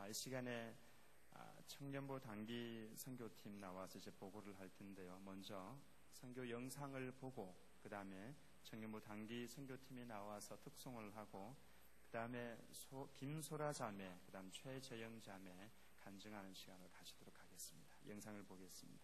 이 시간에 청년부 단기 선교팀 나와서 이제 보고를 할 텐데요. 먼저 선교 영상을 보고 그 다음에 청년부 단기 선교팀이 나와서 특송을 하고 그 다음에 김소라 자매, 그 다음 최재영 자매 간증하는 시간을 가지도록 하겠습니다. 영상을 보겠습니다.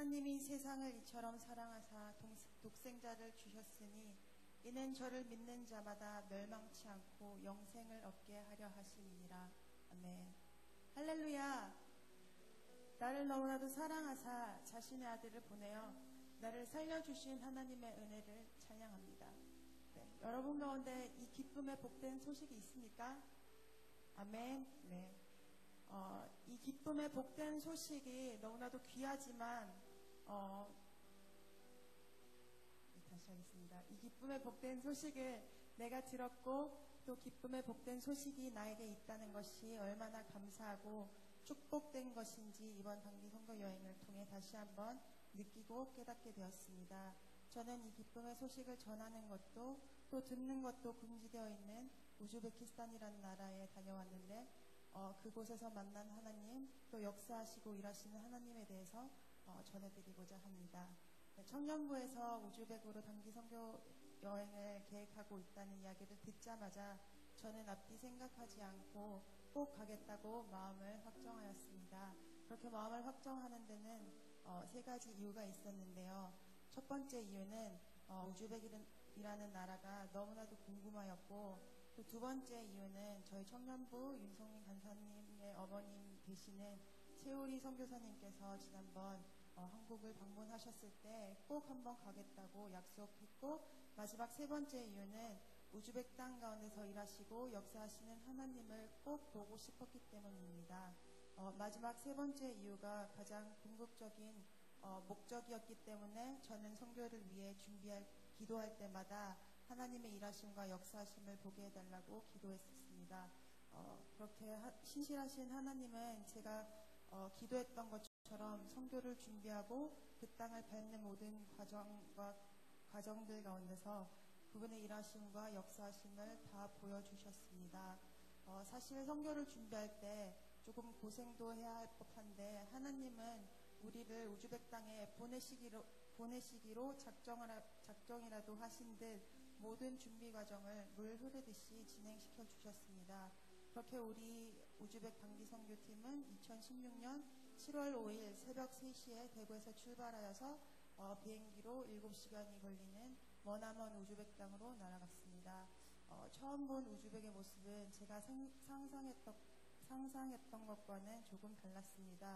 하나님이 세상을 이처럼 사랑하사 독생자를 주셨으니 이는 저를 믿는 자마다 멸망치 않고 영생을 얻게 하려 하심이니라. 아멘. 할렐루야. 나를 너무나도 사랑하사 자신의 아들을 보내어 나를 살려주신 하나님의 은혜를 찬양합니다. 네, 여러분 가운데 이 기쁨의 복된 소식이 있습니까? 아멘. 네. 이 기쁨의 복된 소식이 너무나도 귀하지만 다시 하겠습니다. 이 기쁨의 복된 소식을 내가 들었고 또 기쁨의 복된 소식이 나에게 있다는 것이 얼마나 감사하고 축복된 것인지 이번 단기 선거 여행을 통해 다시 한번 느끼고 깨닫게 되었습니다. 저는 이 기쁨의 소식을 전하는 것도 또 듣는 것도 금지되어 있는 우즈베키스탄이라는 나라에 다녀왔는데 그곳에서 만난 하나님, 또 역사하시고 일하시는 하나님에 대해서 전해드리고자 합니다. 네, 청년부에서 우즈벡으로 단기 선교 여행을 계획하고 있다는 이야기를 듣자마자 저는 앞뒤 생각하지 않고 꼭 가겠다고 마음을 확정하였습니다. 그렇게 마음을 확정하는 데는 세 가지 이유가 있었는데요. 첫 번째 이유는 우즈벡이라는 나라가 너무나도 궁금하였고, 또 두 번째 이유는 저희 청년부 윤성민 간사님의 어머님 되시는 최우리 선교사님께서 지난번 한국을 방문하셨을 때 꼭 한번 가겠다고 약속했고, 마지막 세 번째 이유는 우즈벡 땅 가운데서 일하시고 역사하시는 하나님을 꼭 보고 싶었기 때문입니다. 마지막 세 번째 이유가 가장 궁극적인 목적이었기 때문에 저는 선교를 위해 기도할 때마다 하나님의 일하심과 역사하심을 보게 해달라고 기도했었습니다. 그렇게 신실하신 하나님은 제가 기도했던 것처럼 선교를 준비하고 그 땅을 밟는 모든 과정들 가운데서 그분의 일하심과 역사하심을 다 보여주셨습니다. 사실 선교를 준비할 때 조금 고생도 해야 할 법한데 하나님은 우리를 우즈벡 땅에 보내시기로 작정이라도 하신 듯 모든 준비 과정을 물 흐르듯이 진행시켜 주셨습니다. 그렇게 우리 우즈벡 단기 선교팀은 2016년 7월 5일 새벽 3시에 대구에서 출발하여서 비행기로 7시간이 걸리는 머나먼 우즈벡 땅으로 날아갔습니다. 처음 본 우즈벡의 모습은 제가 상상했던 것과는 조금 달랐습니다.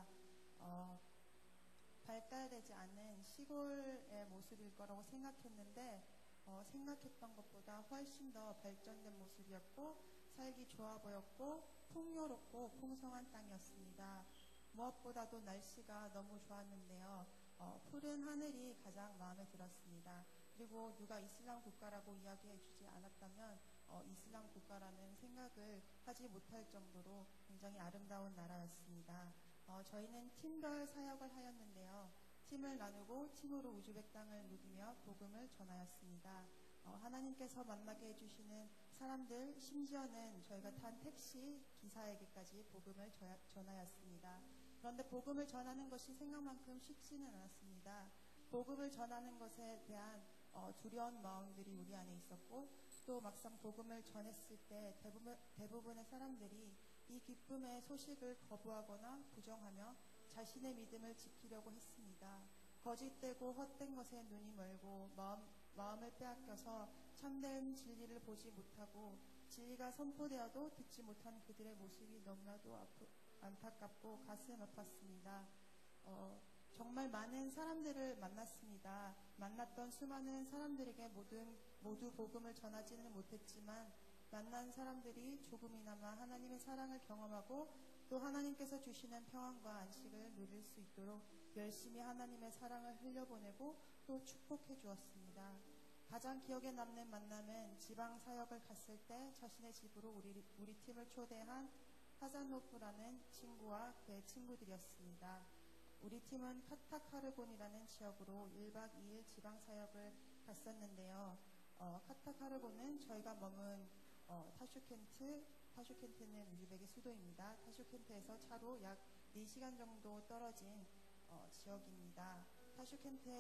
발달되지 않은 시골의 모습일 거라고 생각했는데 생각했던 것보다 훨씬 더 발전된 모습이었고 살기 좋아 보였고 풍요롭고 풍성한 땅이었습니다. 무엇보다도 날씨가 너무 좋았는데요. 푸른 하늘이 가장 마음에 들었습니다. 그리고 누가 이슬람 국가라고 이야기해 주지 않았다면 이슬람 국가라는 생각을 하지 못할 정도로 굉장히 아름다운 나라였습니다. 저희는 팀별 사역을 하였는데요. 팀을 나누고 팀으로 우즈벡 땅을 누비며 복음을 전하였습니다. 하나님께서 만나게 해주시는 사람들, 심지어는 저희가 탄 택시 기사에게까지 복음을 전하였습니다. 그런데 복음을 전하는 것이 생각만큼 쉽지는 않았습니다. 복음을 전하는 것에 대한 두려운 마음들이 우리 안에 있었고, 또 막상 복음을 전했을 때 대부분의 사람들이 이 기쁨의 소식을 거부하거나 부정하며 자신의 믿음을 지키려고 했습니다. 거짓되고 헛된 것에 눈이 멀고 마음을 빼앗겨서 참된 진리를 보지 못하고 진리가 선포되어도 듣지 못하는 그들의 모습이 너무나도 안타깝고 가슴 아팠습니다. 정말 많은 사람들을 만났습니다. 만났던 수많은 사람들에게 모두 복음을 전하지는 못했지만 만난 사람들이 조금이나마 하나님의 사랑을 경험하고 또 하나님께서 주시는 평안과 안식을 누릴 수 있도록 열심히 하나님의 사랑을 흘려보내고 또 축복해 주었습니다. 가장 기억에 남는 만남은 지방 사역을 갔을 때 자신의 집으로 우리 팀을 초대한 하잔노프라는 친구와 그의 친구들이었습니다. 우리 팀은 카타카르곤이라는 지역으로 1박 2일 지방 사역을 갔었는데요. 카타카르곤은 저희가 머문 타슈켄트는 우즈벡의 수도입니다. 타슈켄트에서 차로 약 4시간 정도 떨어진 지역입니다. 타슈켄트에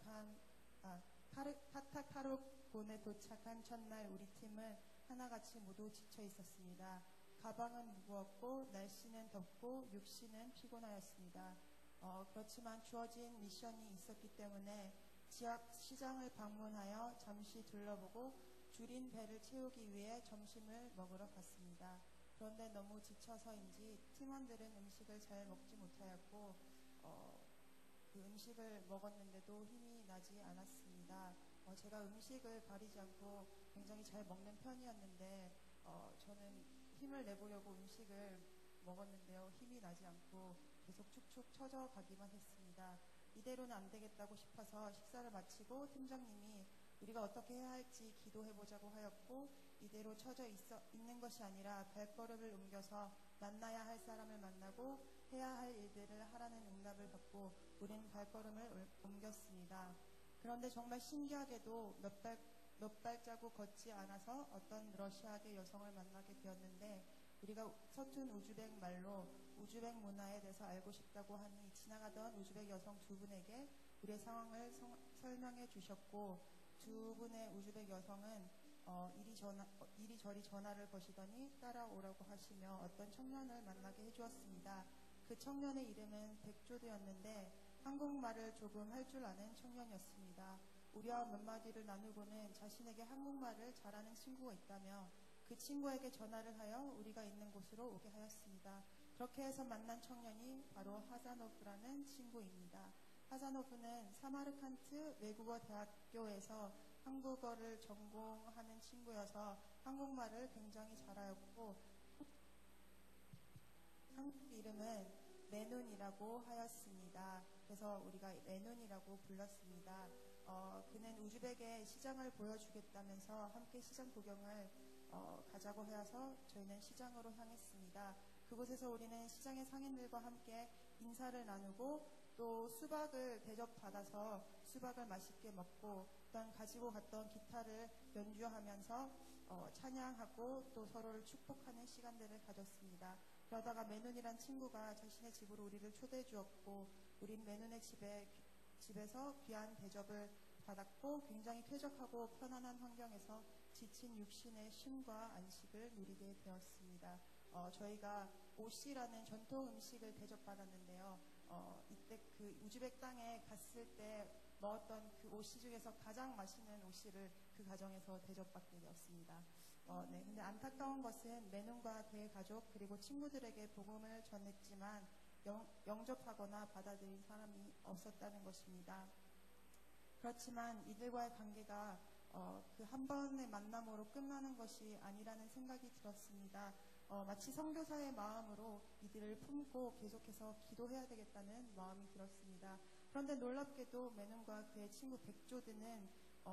카타카르곤에 도착한 첫날 우리 팀은 하나같이 모두 지쳐 있었습니다. 가방은 무거웠고 날씨는 덥고 육신은 피곤하였습니다. 그렇지만 주어진 미션이 있었기 때문에 지역 시장을 방문하여 잠시 둘러보고 줄인 배를 채우기 위해 점심을 먹으러 갔습니다. 그런데 너무 지쳐서인지 팀원들은 음식을 잘 먹지 못하였고 그 음식을 먹었는데도 힘이 나지 않았습니다. 제가 음식을 가리지 않고 굉장히 잘 먹는 편이었는데 저는 힘을 내보려고 음식을 먹었는데요. 힘이 나지 않고 계속 축축 처져 가기만 했습니다. 이대로는 안 되겠다고 싶어서 식사를 마치고 팀장님이 우리가 어떻게 해야 할지 기도해보자고 하였고 이대로 처져 있는 것이 아니라 발걸음을 옮겨서 만나야 할 사람을 만나고 해야 할 일들을 하라는 응답을 받고 우리는 발걸음을 옮겼습니다. 그런데 정말 신기하게도 몇 발자국 걷지 않아서 어떤 러시아계 여성을 만나게 되었는데 우리가 서툰 우즈벡 말로 우즈벡 문화에 대해서 알고 싶다고 하니 지나가던 우즈벡 여성 두 분에게 우리의 상황을 설명해 주셨고 두 분의 우즈벡 여성은 이리저리 전화를 거시더니 따라오라고 하시며 어떤 청년을 만나게 해주었습니다. 그 청년의 이름은 백조드였는데 한국말을 조금 할 줄 아는 청년이었습니다. 우리와 몇 마디를 나누고는 자신에게 한국말을 잘하는 친구가 있다며 그 친구에게 전화를 하여 우리가 있는 곳으로 오게 하였습니다. 그렇게 해서 만난 청년이 바로 하자노프라는 친구입니다. 하자노프는 사마르칸트 외국어 대학교에서 한국어를 전공하는 친구여서 한국말을 굉장히 잘하였고 한국 이름은 메눈이라고 하였습니다. 그래서 우리가 메눈이라고 불렀습니다. 그는 우즈벡의 시장을 보여주겠다면서 함께 시장 구경을 가자고 하여서 저희는 시장으로 향했습니다. 그곳에서 우리는 시장의 상인들과 함께 인사를 나누고 또 수박을 대접받아서 수박을 맛있게 먹고 또한 가지고 갔던 기타를 연주하면서 찬양하고 또 서로를 축복하는 시간들을 가졌습니다. 그러다가 메눈이란 친구가 자신의 집으로 우리를 초대해 주었고 우린 메눈의 집에서 귀한 대접을 받았고 굉장히 쾌적하고 편안한 환경에서 지친 육신의 쉼과 안식을 누리게 되었습니다. 저희가 오시라는 전통 음식을 대접받았는데요. 이때 그 우즈벡 땅에 갔을 때 먹었던 그 오시 중에서 가장 맛있는 오시를 그 가정에서 대접받게 되었습니다. 네, 근데 안타까운 것은 메눈과 그의 가족 그리고 친구들에게 복음을 전했지만 영접하거나 받아들인 사람이 없었다는 것입니다. 그렇지만 이들과의 관계가 그 한 번의 만남으로 끝나는 것이 아니라는 생각이 들었습니다. 마치 선교사의 마음으로 이들을 품고 계속해서 기도해야 되겠다는 마음이 들었습니다. 그런데 놀랍게도 메눈과 그의 친구 백조드는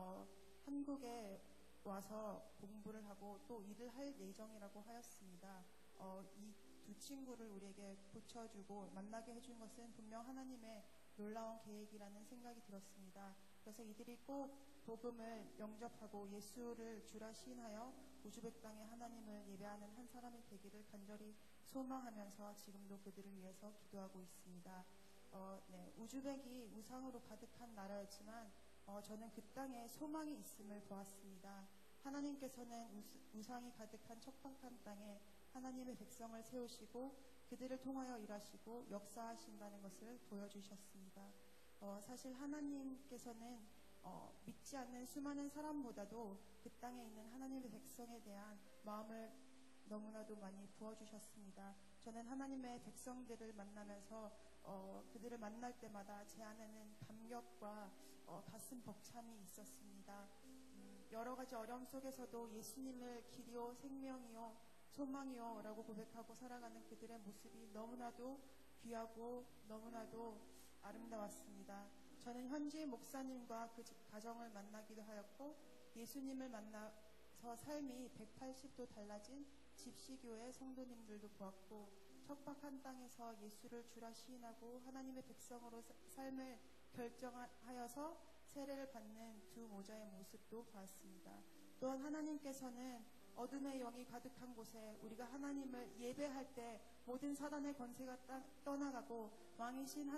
한국에 와서 공부를 하고 또 일을 할 예정이라고 하였습니다. 이 두 친구를 우리에게 붙여주고 만나게 해준 것은 분명 하나님의 놀라운 계획이라는 생각이 들었습니다. 그래서 이들이 꼭 복음을 영접하고 예수를 주라 시인하여 우즈벡 땅에 하나님을 예배하는 한 사람이 되기를 간절히 소망하면서 지금도 그들을 위해서 기도하고 있습니다. 네, 우즈벡이 우상으로 가득한 나라였지만 저는 그 땅에 소망이 있음을 보았습니다. 하나님께서는 우상이 가득한 척박한 땅에 하나님의 백성을 세우시고 그들을 통하여 일하시고 역사하신다는 것을 보여주셨습니다. 사실 하나님께서는 믿지 않는 수많은 사람보다도 그 땅에 있는 하나님의 백성에 대한 마음을 너무나도 많이 부어주셨습니다. 저는 하나님의 백성들을 만나면서 그들을 만날 때마다 제 안에는 감격과 가슴 벅참이 있었습니다. 여러 가지 어려움 속에서도 예수님을 길이요 생명이요 소망이요 라고 고백하고 살아가는 그들의 모습이 너무나도 귀하고 너무나도 아름다웠습니다. 저는 현지 목사님과 그 가정을 만나기도 하였고 예수님을 만나서 삶이 180도 달라진 집시교회 성도님들도 보았고 척박한 땅에서 예수를 주라 시인하고 하나님의 백성으로 삶을 결정하여서 세례를 받는 두 모자의 모습도 보았습니다. 또한 하나님께서는 어둠의 영이 가득한 곳에 우리가 하나님을 예배할 때 모든 사단의 권세가 떠나가고 왕이신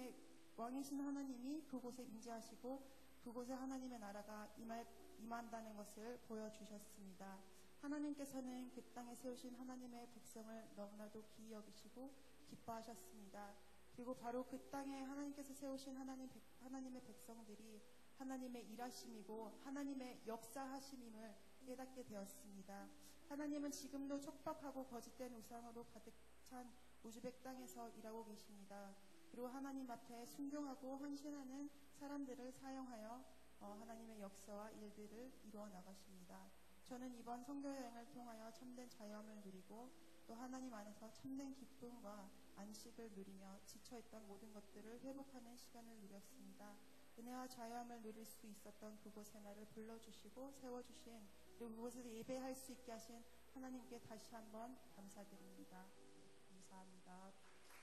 하나님이 그곳에 임재하시고 그곳에 하나님의 나라가 임한다는 것을 보여주셨습니다. 하나님께서는 그 땅에 세우신 하나님의 백성을 너무나도 기이 여기시고 기뻐하셨습니다. 그리고 바로 그 땅에 하나님께서 세우신 하나님의 백성들이 하나님의 일하심이고 하나님의 역사하심임을 깨닫게 되었습니다. 하나님은 지금도 촉박하고 거짓된 우상으로 가득 찬 우즈벡 땅에서 일하고 계십니다. 그리고 하나님 앞에 순종하고 헌신하는 사람들을 사용하여 하나님의 역사와 일들을 이루어 나가십니다. 저는 이번 선교 여행을 통하여 참된 자유함을 누리고 또 하나님 안에서 참된 기쁨과 안식을 누리며 지쳐있던 모든 것들을 회복하는 시간을 누렸습니다. 은혜와 자유함을 누릴 수 있었던 그곳에 나를 불러주시고 세워주신, 그리고 그곳에서 예배할 수 있게 하신 하나님께 다시 한번 감사드립니다. 감사합니다.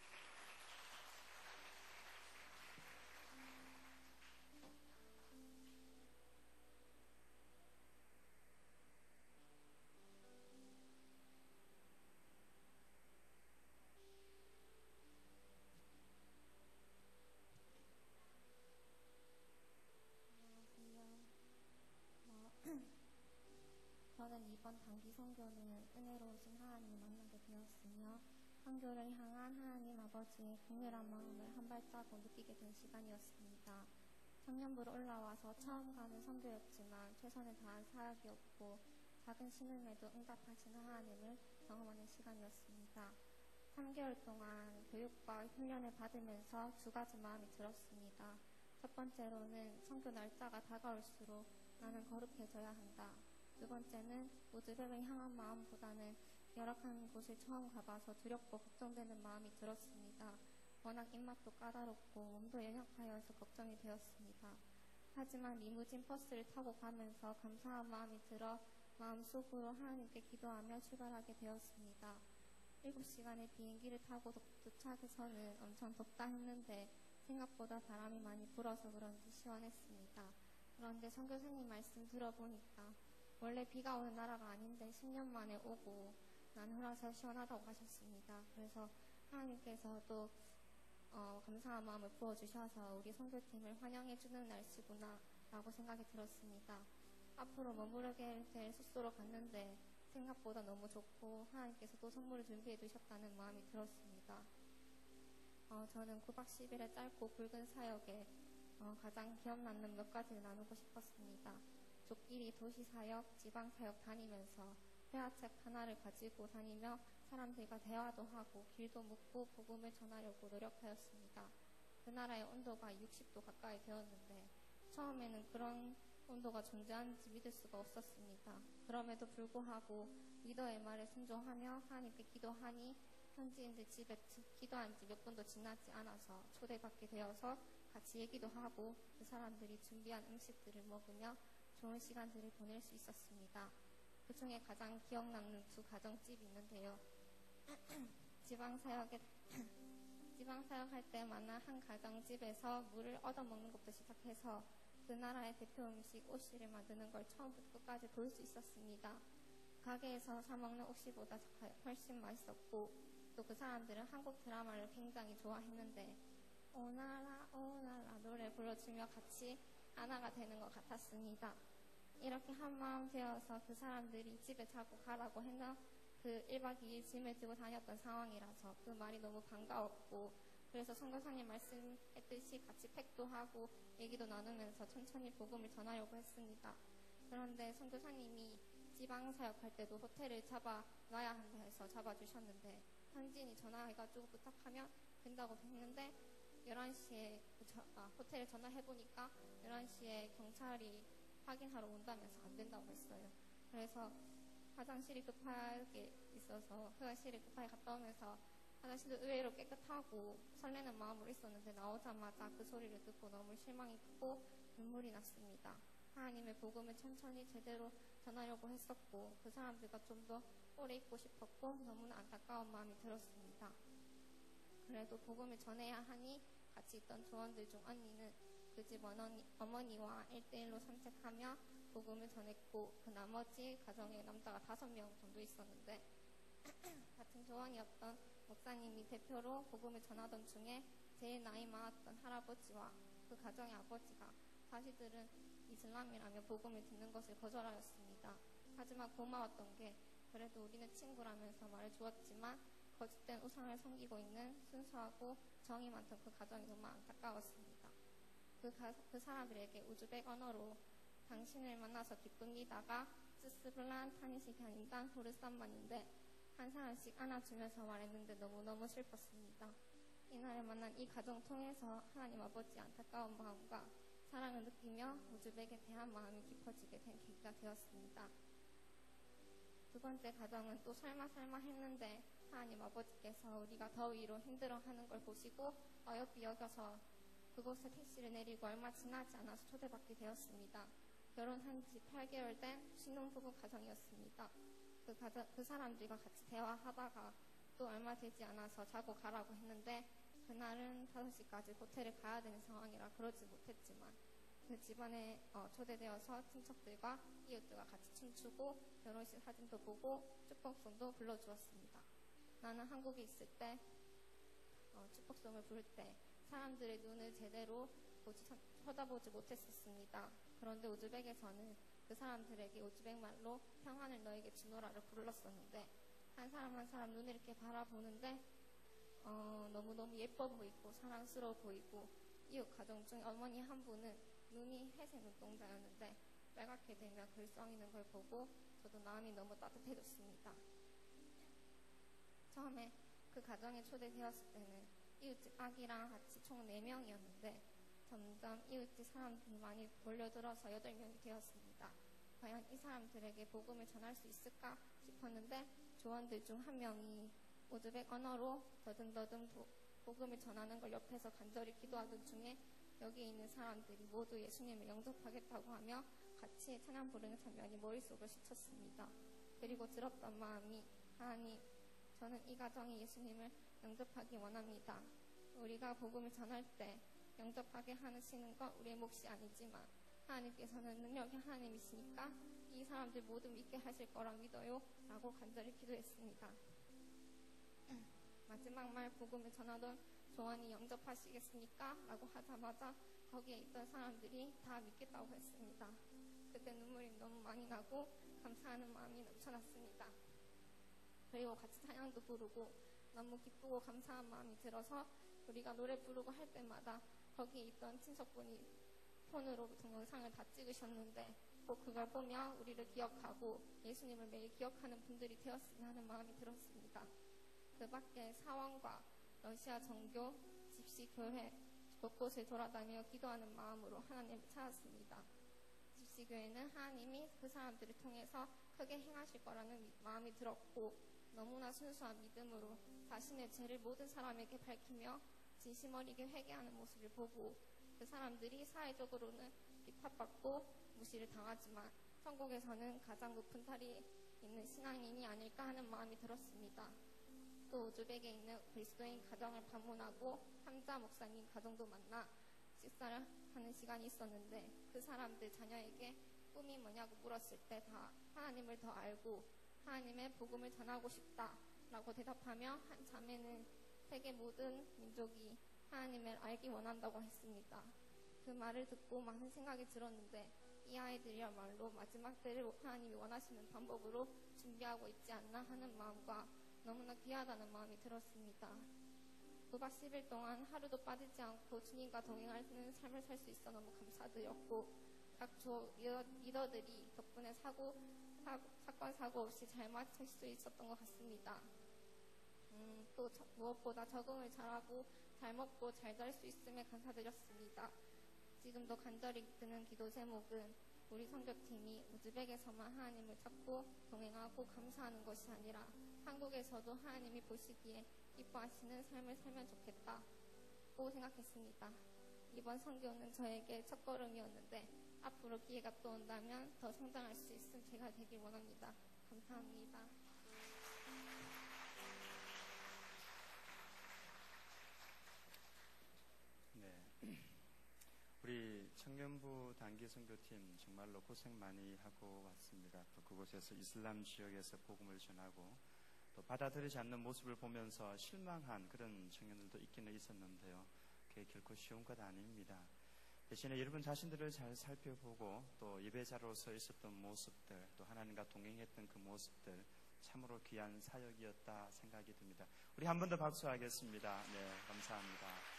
저는 이번 단기 선교는 은혜로우신 하나님을 만나게 되었으며 선교를 향한 하나님 아버지의 긍휼한 마음을 한 발자국 느끼게 된 시간이었습니다. 청년부로 올라와서 처음 가는 선교였지만 최선을 다한 사역이었고 작은 신음에도 응답하신 하나님을 경험하는 시간이었습니다. 3개월 동안 교육과 훈련을 받으면서 두 가지 마음이 들었습니다. 첫 번째로는 선교 날짜가 다가올수록 나는 거룩해져야 한다. 두 번째는 우즈벡을 향한 마음보다는 열악한 곳을 처음 가봐서 두렵고 걱정되는 마음이 들었습니다. 워낙 입맛도 까다롭고 몸도 연약하여서 걱정이 되었습니다. 하지만 리무진 버스를 타고 가면서 감사한 마음이 들어 마음속으로 하나님께 기도하며 출발하게 되었습니다. 7시간의 비행기를 타고 도착해서는 엄청 덥다 했는데 생각보다 바람이 많이 불어서 그런지 시원했습니다. 그런데 선교사님 말씀 들어보니까 원래 비가 오는 나라가 아닌데 10년 만에 오고 난후라서 시원하다고 하셨습니다. 그래서 하나님께서 또 감사한 마음을 부어주셔서 우리 선교팀을 환영해주는 날씨구나 라고 생각이 들었습니다. 앞으로 머무르게 될 숙소로 갔는데 생각보다 너무 좋고 하나님께서 또 선물을 준비해 두셨다는 마음이 들었습니다. 저는 9박 10일의 짧고 굵은 사역에 가장 기억 남는 몇 가지를 나누고 싶었습니다. 족끼리 도시사역, 지방사역 다니면서 회화책 하나를 가지고 다니며 사람들과 대화도 하고 길도 묻고 복음을 전하려고 노력하였습니다. 그 나라의 온도가 60도 가까이 되었는데 처음에는 그런 온도가 존재하는지 믿을 수가 없었습니다. 그럼에도 불구하고 리더의 말에 순종하며 하나님께 기도하니 현지인들 집에 기도한 지 몇 분도 지나지 않아서 초대받게 되어서 같이 얘기도 하고 그 사람들이 준비한 음식들을 먹으며 좋은 시간들을 보낼 수 있었습니다. 그 중에 가장 기억 남는 두 가정집이 있는데요. 지방사역할 때마다 한 가정집에서 물을 얻어먹는 것부터 시작해서 그 나라의 대표 음식 오시를 만드는 걸 처음부터 끝까지 볼 수 있었습니다. 가게에서 사먹는 오시보다 훨씬 맛있었고 또 그 사람들은 한국 드라마를 굉장히 좋아했는데 오나라 오나라 노래 불러주며 같이 하나가 되는 것 같았습니다. 이렇게 한마음 되어서 그 사람들이 집에 자고 가라고 했나 그 1박 2일 짐을 들고 다녔던 상황이라서 그 말이 너무 반가웠고 그래서 선교사님 말씀했듯이 같이 팩도 하고 얘기도 나누면서 천천히 복음을 전하려고 했습니다. 그런데 선교사님이 지방사역할 때도 호텔을 잡아놔야 한다 해서 잡아주셨는데 현지인이 전화해가지고 부탁하면 된다고 했는데 11시에 호텔에 전화해보니까 11시에 경찰이 확인하러 온다면서 안 된다고 했어요. 그래서 화장실이 급하게 있어서 화장실에 급하게 갔다 오면서 화장실도 의외로 깨끗하고 설레는 마음으로 있었는데 나오자마자 그 소리를 듣고 너무 실망이 크고 눈물이 났습니다. 하나님의 복음을 천천히 제대로 전하려고 했었고 그 사람들과 좀 더 오래 있고 싶었고 너무나 안타까운 마음이 들었습니다. 그래도 복음을 전해야 하니 같이 있던 조원들 중 언니는 그 집 어머니와 1대1로 산책하며 복음을 전했고 그 나머지 가정에 남자가 5명 정도 있었는데 같은 조원이었던 목사님이 대표로 복음을 전하던 중에 제일 나이 많았던 할아버지와 그 가정의 아버지가 자신들은 이슬람이라며 복음을 듣는 것을 거절하였습니다. 하지만 고마웠던 게 그래도 우리는 친구라면서 말해주었지만 거짓된 우상을 섬기고 있는 순수하고 정이 많던 그 가정이 너무 안타까웠습니다. 그 사람들에게 우즈벡 언어로 당신을 만나서 기쁩니다가 쯔스블란 타니시기 아닌단 호르산만인데 한 사람씩 안아주면서 말했는데 너무너무 슬펐습니다. 이날을 만난 이 가정 통해서 하나님 아버지의 안타까운 마음과 사랑을 느끼며 우즈벡에 대한 마음이 깊어지게 된 계기가 되었습니다. 두 번째 가정은 또 설마 했는데 하나님 아버지께서 우리가 더위로 힘들어하는 걸 보시고 어여삐 여겨서 그곳에 택시를 내리고 얼마 지나지 않아서 초대받게 되었습니다. 결혼한 지 8개월 된 신혼부부 가정이었습니다. 그 사람들과 같이 대화하다가 또 얼마 되지 않아서 자고 가라고 했는데 그날은 5시까지 호텔에 가야 되는 상황이라 그러지 못했지만 그 집안에 초대되어서 친척들과 이웃들과 같이 춤추고 결혼식 사진도 보고 축복송도 불러주었습니다. 나는 한국에 있을 때 축복송을 부를 때 사람들의 눈을 제대로 쳐다보지 못했었습니다. 그런데 우즈벡에서는 그 사람들에게 우즈벡 말로 평안을 너에게 주노라를 불렀었는데 한 사람 한 사람 눈을 이렇게 바라보는데 너무너무 예뻐 보이고 사랑스러워 보이고 이웃 가정 중 어머니 한 분은 눈이 회색 눈동자였는데 빨갛게 되면 글썽이는 걸 보고 저도 마음이 너무 따뜻해졌습니다. 처음에 그 가정에 초대되었을 때는 이웃집 아기랑 같이 총 4명이었는데 점점 이웃집 사람들이 많이 몰려들어서 8명이 되었습니다. 과연 이 사람들에게 복음을 전할 수 있을까 싶었는데 조원들 중 한 명이 우즈벡 언어로 더듬더듬 복음을 전하는 걸 옆에서 간절히 기도하던 중에 여기 있는 사람들이 모두 예수님을 영접하겠다고 하며 같이 찬양 부르는 장면이 머릿속을 스쳤습니다. 그리고 들었던 마음이 하나님, 저는 이 가정이 예수님을 영접하기 원합니다. 우리가 복음을 전할 때 영접하게 하시는 건 우리의 몫이 아니지만 하나님께서는 능력의 하나님이시니까 이 사람들 모두 믿게 하실 거라 믿어요 라고 간절히 기도했습니다. 마지막 말 복음을 전하던 조언이 영접하시겠습니까? 라고 하자마자 거기에 있던 사람들이 다 믿겠다고 했습니다. 그때 눈물이 너무 많이 나고 감사하는 마음이 넘쳐났습니다. 그리고 같이 찬양도 부르고 너무 기쁘고 감사한 마음이 들어서 우리가 노래 부르고 할 때마다 거기에 있던 친척분이 폰으로 동영상을 다 찍으셨는데 꼭 그걸 보며 우리를 기억하고 예수님을 매일 기억하는 분들이 되었으면 하는 마음이 들었습니다. 그 밖에 사원과 러시아 정교, 집시교회 곳곳을 돌아다니며 기도하는 마음으로 하나님을 찾았습니다. 집시교회는 하나님이 그 사람들을 통해서 크게 행하실 거라는 마음이 들었고 너무나 순수한 믿음으로 자신의 죄를 모든 사람에게 밝히며 진심 어리게 회개하는 모습을 보고 그 사람들이 사회적으로는 비판받고 무시를 당하지만 천국에서는 가장 높은 자리에 있는 신앙인이 아닐까 하는 마음이 들었습니다. 또 우즈벡에 있는 그리스도인 가정을 방문하고 함자 목사님 가정도 만나 식사를 하는 시간이 있었는데 그 사람들 자녀에게 꿈이 뭐냐고 물었을 때 다 하나님을 더 알고 하나님의 복음을 전하고 싶다라고 대답하며 한 자매는 세계 모든 민족이 하나님을 알기 원한다고 했습니다. 그 말을 듣고 많은 생각이 들었는데 이 아이들이야말로 마지막 때를 하나님이 원하시는 방법으로 준비하고 있지 않나 하는 마음과 너무나 귀하다는 마음이 들었습니다. 9박 10일 동안 하루도 빠지지 않고 주님과 동행하는 삶을 살 수 있어 너무 감사드렸고 각 조 리더들이 덕분에 사건 사고 없이 잘 마칠 수 있었던 것 같습니다. 또 무엇보다 적응을 잘하고 잘 먹고 잘 잘 수 있음에 감사드렸습니다. 지금도 간절히 드는 기도 제목은 우리 선교팀이 우즈벡에서만 하나님을 찾고 동행하고 감사하는 것이 아니라 한국에서도 하나님이 보시기에 기뻐하시는 삶을 살면 좋겠다고 생각했습니다. 이번 선교는 저에게 첫걸음이었는데 앞으로 기회가 또 온다면 더 성장할 수 있음 제가 되길 원합니다. 감사합니다. 네, 우리 청년부 단기 선교팀 정말로 고생 많이 하고 왔습니다. 또 그곳에서 이슬람 지역에서 복음을 전하고 또 받아들이지 않는 모습을 보면서 실망한 그런 청년들도 있기는 있었는데요. 그게 결코 쉬운 것 아닙니다. 대신에 여러분 자신들을 잘 살펴보고 또 예배자로서 있었던 모습들, 또 하나님과 동행했던 그 모습들, 참으로 귀한 사역이었다 생각이 듭니다. 우리 한 번 더 박수하겠습니다. 네, 감사합니다.